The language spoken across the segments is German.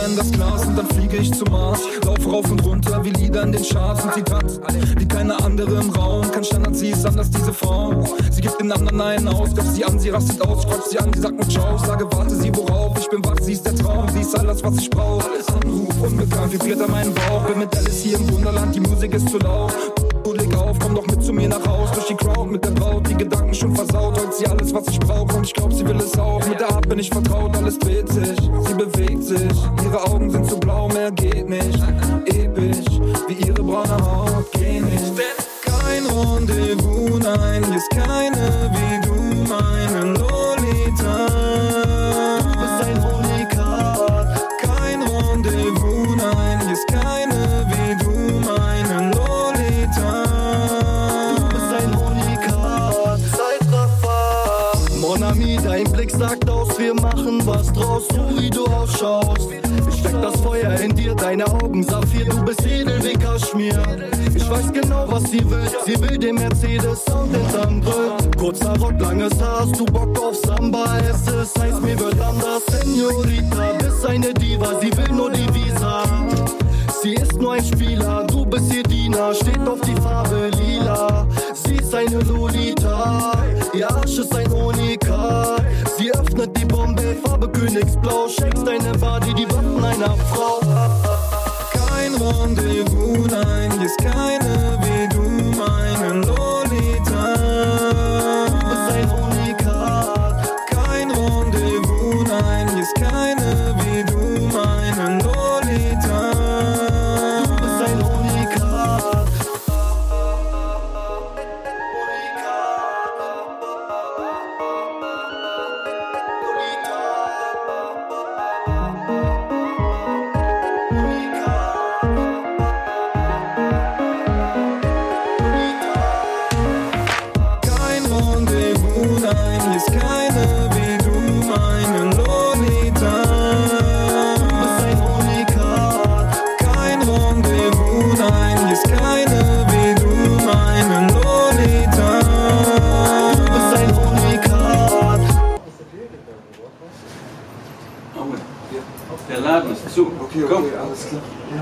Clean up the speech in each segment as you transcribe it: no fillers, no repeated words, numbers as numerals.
in das Glas und dann fliege ich zum Mars. Laufe rauf und runter wie Lieder in den Charts und sie tanzt wie keine andere im Raum. Kein Standard, sie ist anders, diese Frau. Sie gibt den anderen einen aus, greif sie an, sie rastet aus, quatscht sie an, sie sagt nur Ciao. Sage, warte, sie worauf, ich bin wach, sie ist der Traum. Sie ist alles, was ich brauch. Anruf, unbekannt, vibriert an meinen Bauch. Bin mit Alice hier im Wunderland, die Musik ist zu laut. Leg auf, komm doch mit zu mir nach Haus. Durch die Crowd mit der Braut, die Gedanken schon versaut. Holt sie alles, was ich brauch und ich glaub, sie will es auch. Mit der Art bin ich vertraut, alles dreht sich, sie bewegt sich. Ihre Augen sind so blau, mehr geht nicht. Episch, wie ihre braune Haut, geh nicht. Kein Rendezvous, nein, hier ist keine wie du, meine Lolita. Du bist ein Unikat. Kein Rendezvous, nein, hier ist keine wie du, meine Lolita. Du bist ein Unikat. Zeitraffer. Mon Ami, dein Blick sagt aus, wir machen was draus, so wie du ausschaust. Ich steck das Feuer in dir, deine Augen Saphir, du bist edel wie Kaschmir. Ich weiß genau, was sie will den Mercedes und den Sandre. Kurzer Rock, langes Haar, hast du Bock auf Samba? Es ist heiß, mir wird anders, Senorita. Bist eine Diva, sie will nur die Visa. Sie ist nur ein Spieler, du bist ihr Diener, steht auf die Farbe lila. Sie ist eine Lolita, ihr Arsch ist ein Unikat. Sie öffnet die Bombe, Farbe Königsblau, schenkst deine Body die Waffen einer Frau. Kein Rendezvous, nein, hier ist keine wie du, meine Lolita. Du bist ein Unikat. Kein Rendezvous, nein, hier ist keine wie du, meine Lolita. Du bist ein Unikat. Der Laden ist zu. Okay, Komm. alles klar. Ja.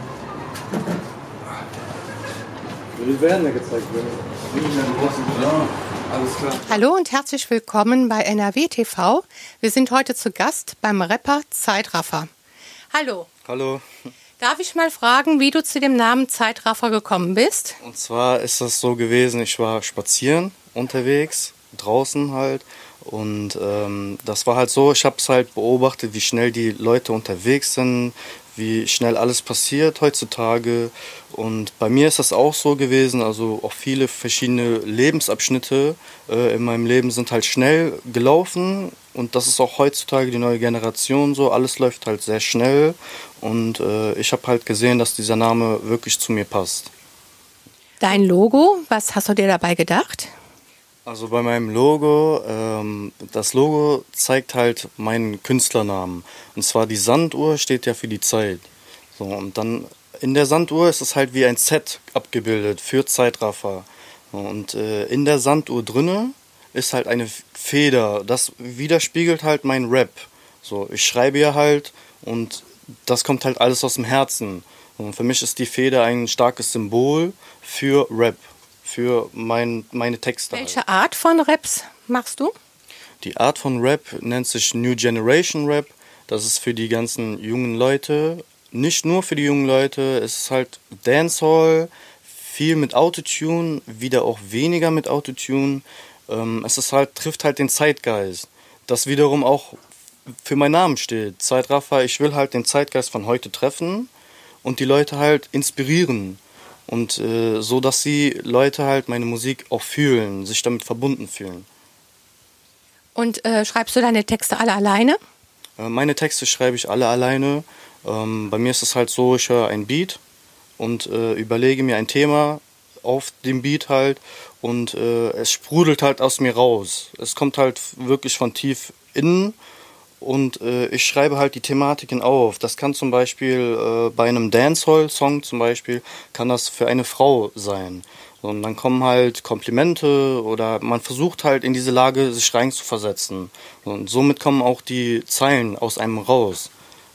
Wir werden ja gezeigt, ja, alles klar. Hallo und herzlich willkommen bei NRW TV. Wir sind heute zu Gast beim Rapper Zeitraffer. Hallo. Hallo. Darf ich mal fragen, wie du zu dem Namen Zeitraffer gekommen bist? Und zwar ist das so gewesen, ich war spazieren unterwegs, draußen halt. Und das war halt so, ich habe es halt beobachtet, wie schnell die Leute unterwegs sind, wie schnell alles passiert heutzutage. Und bei mir ist das auch so gewesen, also auch viele verschiedene Lebensabschnitte in meinem Leben sind halt schnell gelaufen. Und das ist auch heutzutage die neue Generation so, alles läuft halt sehr schnell. Und ich habe halt gesehen, dass dieser Name wirklich zu mir passt. Dein Logo, was hast du dir dabei gedacht? Also bei meinem Logo, das Logo zeigt halt meinen Künstlernamen. Und zwar die Sanduhr steht ja für die Zeit. So, und dann in der Sanduhr ist es halt wie ein Z abgebildet für Zeitraffer. Und in der Sanduhr drinne ist halt eine Feder. Das widerspiegelt halt mein Rap. So, ich schreibe ja halt und das kommt halt alles aus dem Herzen. Und für mich ist die Feder ein starkes Symbol für Rap. Für meine Texte. Welche Art von Raps machst du? Die Art von Rap nennt sich New Generation Rap. Das ist für die ganzen jungen Leute. Nicht nur für die jungen Leute. Es ist halt Dancehall, viel mit Autotune, wieder auch weniger mit Autotune. Es ist halt, trifft halt den Zeitgeist. Das wiederum auch für meinen Namen steht. Zeitraffer, ich will halt den Zeitgeist von heute treffen und die Leute halt inspirieren. Und so, dass die Leute halt meine Musik auch fühlen, sich damit verbunden fühlen. Und schreibst du deine Texte alle alleine? Meine Texte schreibe ich alle alleine. Bei mir ist es halt so, ich höre ein Beat und überlege mir ein Thema auf dem Beat halt und es sprudelt halt aus mir raus. Es kommt halt wirklich von tief innen. Und ich schreibe halt die Thematiken auf. Das kann zum Beispiel bei einem Dancehall-Song zum Beispiel, kann das für eine Frau sein. Und dann kommen halt Komplimente oder man versucht halt in diese Lage sich rein zu versetzen. Und somit kommen auch die Zeilen aus einem raus.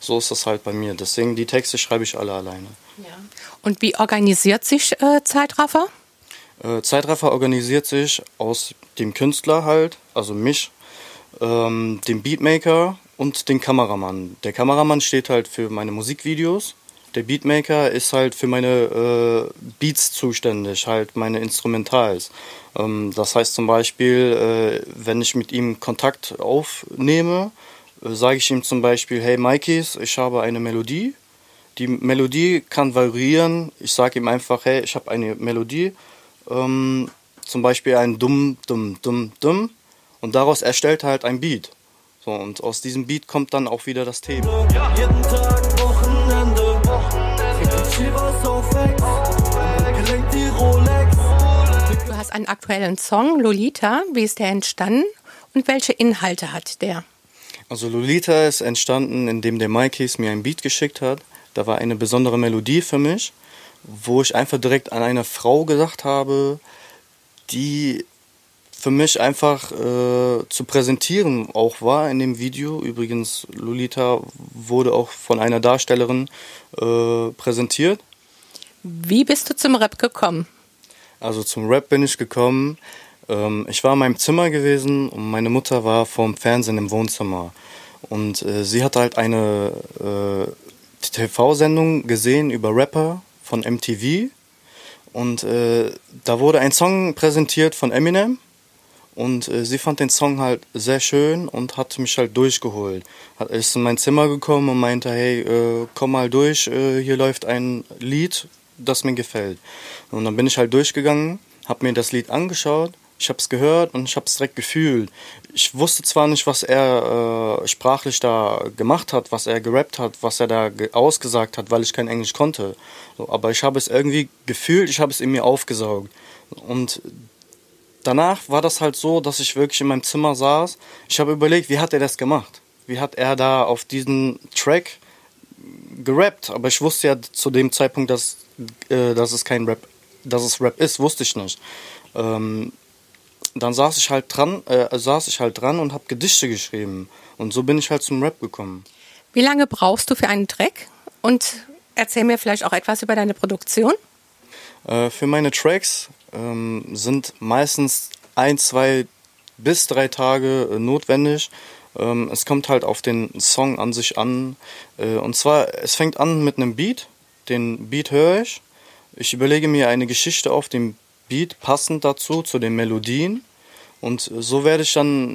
So ist das halt bei mir. Deswegen die Texte schreibe ich alle alleine. Ja. Und wie organisiert sich Zeitraffer? Zeitraffer organisiert sich aus dem Künstler halt, also mich, dem Beatmaker und den Kameramann. Der Kameramann steht halt für meine Musikvideos. Der Beatmaker ist halt für meine Beats zuständig, halt meine Instrumentals. Das heißt zum Beispiel, wenn ich mit ihm Kontakt aufnehme, sage ich ihm zum Beispiel, hey Mikeys, ich habe eine Melodie. Die Melodie kann variieren. Ich sage ihm einfach, hey, ich habe eine Melodie, zum Beispiel ein Dumm, Dumm, Dumm, Dumm. Und daraus erstellt er halt ein Beat. So, und aus diesem Beat kommt dann auch wieder das Thema. Jeden Tag Wochenende, Chivas auf Ex, gelenkt die Rolex. Du hast einen aktuellen Song, Lolita. Wie ist der entstanden und welche Inhalte hat der? Also Lolita ist entstanden, indem der Mikeys mir ein Beat geschickt hat. Da war eine besondere Melodie für mich, wo ich einfach direkt an eine Frau gedacht habe, die für mich einfach zu präsentieren auch war in dem Video. Übrigens, Lolita wurde auch von einer Darstellerin präsentiert. Wie bist du zum Rap gekommen? Also zum Rap bin ich gekommen. Ich war in meinem Zimmer gewesen und meine Mutter war vorm Fernsehen im Wohnzimmer. Und sie hat halt eine TV-Sendung gesehen über Rapper von MTV. Und da wurde ein Song präsentiert von Eminem. Und sie fand den Song halt sehr schön und hat mich halt durchgeholt. Ist in mein Zimmer gekommen und meinte, hey, komm mal durch, hier läuft ein Lied, das mir gefällt. Und dann bin ich halt durchgegangen, habe mir das Lied angeschaut, ich habe es gehört und ich habe es direkt gefühlt. Ich wusste zwar nicht, was er sprachlich da gemacht hat, was er gerappt hat, was er da ausgesagt hat, weil ich kein Englisch konnte. So, aber ich habe es irgendwie gefühlt, ich habe es in mir aufgesaugt. Und danach war das halt so, dass ich wirklich in meinem Zimmer saß. Ich habe überlegt, wie hat er das gemacht? Wie hat er da auf diesen Track gerappt? Aber ich wusste ja zu dem Zeitpunkt, dass es kein Rap, dass es Rap ist, wusste ich nicht. Dann saß ich halt dran und habe Gedichte geschrieben. Und so bin ich halt zum Rap gekommen. Wie lange brauchst du für einen Track? Und erzähl mir vielleicht auch etwas über deine Produktion. Für meine Tracks sind meistens 1, 2 bis 3 Tage notwendig. Es kommt halt auf den Song an sich an. Und zwar, es fängt an mit einem Beat. Den Beat höre ich. Ich überlege mir eine Geschichte auf dem Beat, passend dazu, zu den Melodien. Und so fange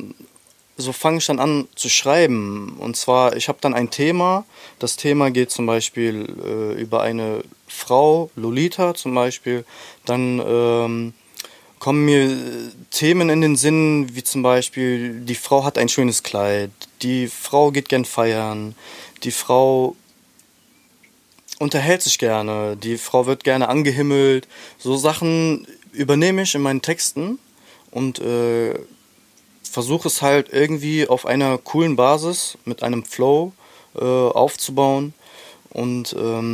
ich dann an zu schreiben. Und zwar, ich habe dann ein Thema. Das Thema geht zum Beispiel über eine Frau, Lolita zum Beispiel. Dann kommen mir Themen in den Sinn, wie zum Beispiel, die Frau hat ein schönes Kleid, die Frau geht gern feiern, die Frau unterhält sich gerne, die Frau wird gerne angehimmelt. So Sachen übernehme ich in meinen Texten und versuche es halt irgendwie auf einer coolen Basis mit einem Flow aufzubauen. Und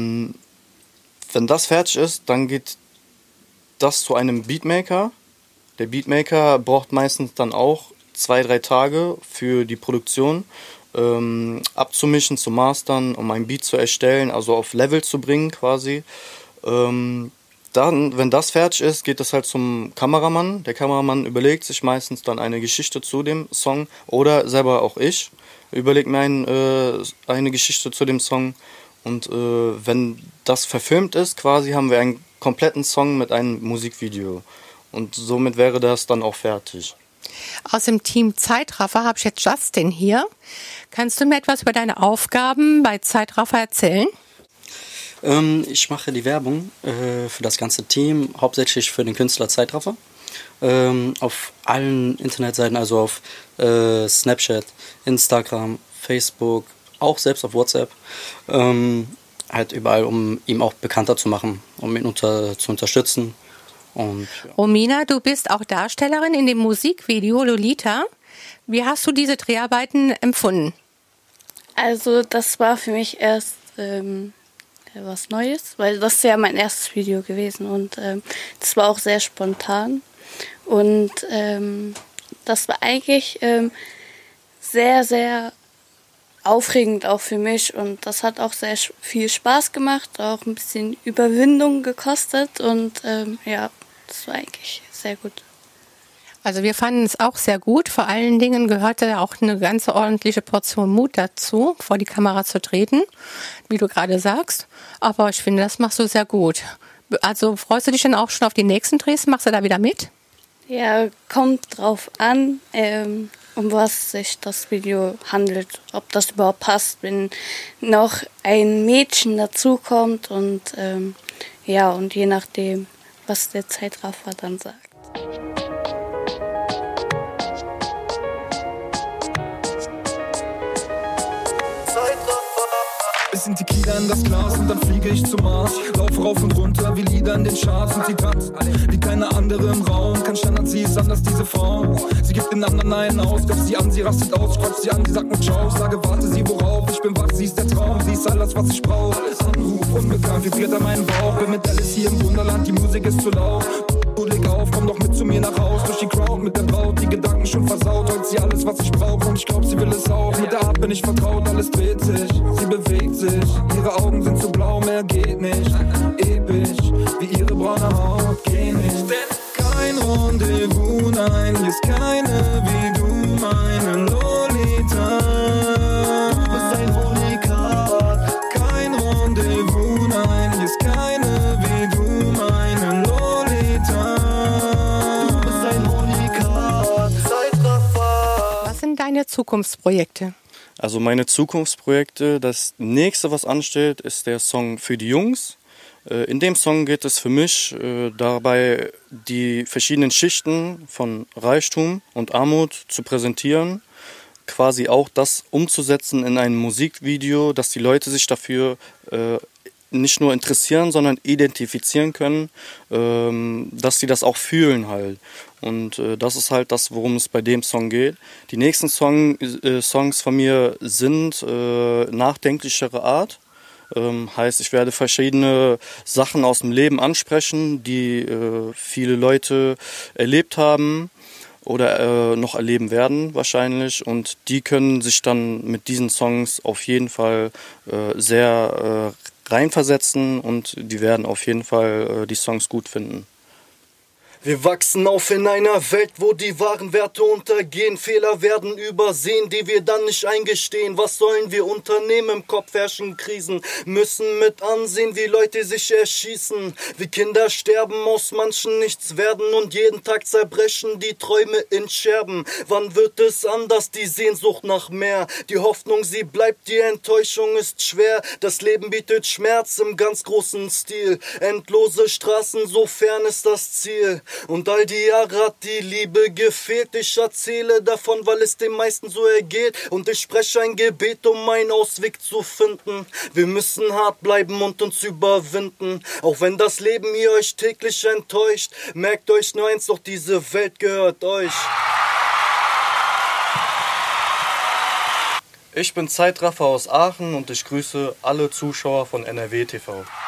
wenn das fertig ist, dann geht das zu einem Beatmaker. Der Beatmaker braucht meistens dann auch 2, 3 Tage für die Produktion, abzumischen, zu mastern, um ein Beat zu erstellen, also auf Level zu bringen quasi. Dann, wenn das fertig ist, geht es halt zum Kameramann. Der Kameramann überlegt sich meistens dann eine Geschichte zu dem Song oder selber auch ich überlege mir eine Geschichte zu dem Song. Und wenn das verfilmt ist, quasi haben wir einen kompletten Song mit einem Musikvideo. Und somit wäre das dann auch fertig. Aus dem Team Zeitraffer habe ich jetzt Justin hier. Kannst du mir etwas über deine Aufgaben bei Zeitraffer erzählen? Ich mache die Werbung für das ganze Team, hauptsächlich für den Künstler Zeitraffer. Auf allen Internetseiten, also auf Snapchat, Instagram, Facebook, auch selbst auf WhatsApp. Halt überall, um ihn auch bekannter zu machen, um ihn zu unterstützen. Und, ja. Romina, du bist auch Darstellerin in dem Musikvideo Lolita. Wie hast du diese Dreharbeiten empfunden? Also das war für mich erst was Neues, weil das ist ja mein erstes Video gewesen und das war auch sehr spontan. Und das war eigentlich sehr, sehr aufregend auch für mich und das hat auch sehr viel Spaß gemacht, auch ein bisschen Überwindung gekostet und ja, das war eigentlich sehr gut. Also wir fanden es auch sehr gut. Vor allen Dingen gehörte auch eine ganz ordentliche Portion Mut dazu, vor die Kamera zu treten, wie du gerade sagst. Aber ich finde, das machst du sehr gut. Also freust du dich dann auch schon auf die nächsten Drehs? Machst du da wieder mit? Ja, kommt drauf an, um was sich das Video handelt, ob das überhaupt passt, wenn noch ein Mädchen dazukommt und ja, und je nachdem, was der Zeitraffer dann sagt. Bisschen Tequila in das Glas und dann fliege ich zum Mars. Lauf rauf und runter wie Lieder in den Charts. Und sie tanzt wie keine andere im Raum. Kein Standard, sie ist anders, diese Frau. Sie gibt den anderen einen aus, greift sie an, sie rastet aus. Quatscht sie an, sie sagt nur Ciao. Ich sage, warte sie, worauf? Ich bin wach, sie ist der Traum. Sie ist alles, was ich brauch. Anruf, unbekannt, vibriert an meinen Bauch. Bin mit Alice hier im Wunderland, die Musik ist zu laut. Du leg auf, komm doch mit zu mir nach Haus. Durch die Crowd mit der Braut, die Gedanken schon versaut. Holt sie alles, was ich brauch und ich glaub, sie will es auch. Mit der Art bin ich vertraut, alles dreht sich, sie bewegt sich. Ihre Augen sind so blau, mehr geht nicht. Episch, wie ihre braune Haut, geh nicht. Kein Rendezvous, nein, hier ist keine wie du, meine Lolita. Du bist ein Unikat. Kein Rendezvous, nein, hier ist keine wie du, meine Lolita. Du bist ein Unikat. Zeitraffer. Was sind deine Zukunftsprojekte? Also meine Zukunftsprojekte, das nächste, was ansteht, ist der Song für die Jungs. In dem Song geht es für mich dabei, die verschiedenen Schichten von Reichtum und Armut zu präsentieren, quasi auch das umzusetzen in ein Musikvideo, dass die Leute sich dafür nicht nur interessieren, sondern identifizieren können, dass sie das auch fühlen halt. Und das ist halt das, worum es bei dem Song geht. Die nächsten Songs von mir sind nachdenklichere Art. Heißt, ich werde verschiedene Sachen aus dem Leben ansprechen, die viele Leute erlebt haben oder noch erleben werden wahrscheinlich. Und die können sich dann mit diesen Songs auf jeden Fall sehr reinversetzen und die werden auf jeden Fall die Songs gut finden. Wir wachsen auf in einer Welt, wo die wahren Werte untergehen. Fehler werden übersehen, die wir dann nicht eingestehen. Was sollen wir unternehmen? Im Kopf herrschen Krisen. Müssen mit ansehen, wie Leute sich erschießen. Wie Kinder sterben, aus manchen nichts werden. Und jeden Tag zerbrechen die Träume in Scherben. Wann wird es anders? Die Sehnsucht nach mehr. Die Hoffnung, sie bleibt, die Enttäuschung ist schwer. Das Leben bietet Schmerz im ganz großen Stil. Endlose Straßen, so fern ist das Ziel. Und all die Jahre hat die Liebe gefehlt. Ich erzähle davon, weil es den meisten so ergeht. Und ich spreche ein Gebet, um einen Ausweg zu finden. Wir müssen hart bleiben und uns überwinden. Auch wenn das Leben ihr euch täglich enttäuscht. Merkt euch nur eins, doch diese Welt gehört euch. Ich bin Zeitraffer aus Aachen und ich grüße alle Zuschauer von NRW TV.